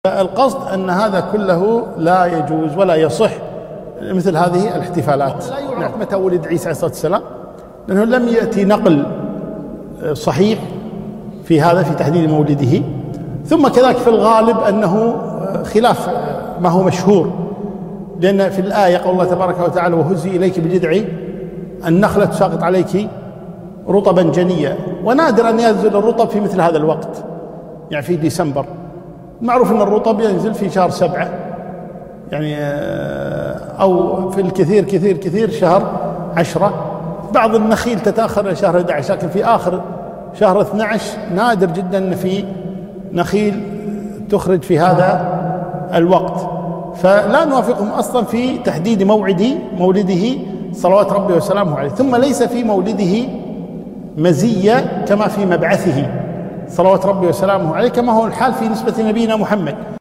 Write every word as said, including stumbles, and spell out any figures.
القصد أن هذا كله لا يجوز ولا يصح مثل هذه الاحتفالات. لا يعرف متى ولد عيسى عليه الصلاة والسلام، لأنه لم يأتي نقل صحيح في هذا في تحديد مولده. ثم كذلك في الغالب أنه خلاف ما هو مشهور، لأن في الآية قول الله تبارك وتعالى: وهزي إليك بجذع النخلة تساقط عليك رطبا جنيا. ونادر أن ينزل الرطب في مثل هذا الوقت، يعني في ديسمبر. معروف أن الرطب ينزل في شهر سبعة، يعني أو في الكثير كثير كثير شهر عشرة. بعض النخيل تتأخر إلى شهر أحد عشر، لكن في آخر شهر اثني عشر نادر جدا أن في نخيل تخرج في هذا الوقت. فلا نوافقهم أصلا في تحديد موعد مولده صلوات ربي وسلامه عليه. ثم ليس في مولده مزية كما في مبعثه صلوات ربي وسلامه عليه، كما هو الحال في نسبة نبينا محمد.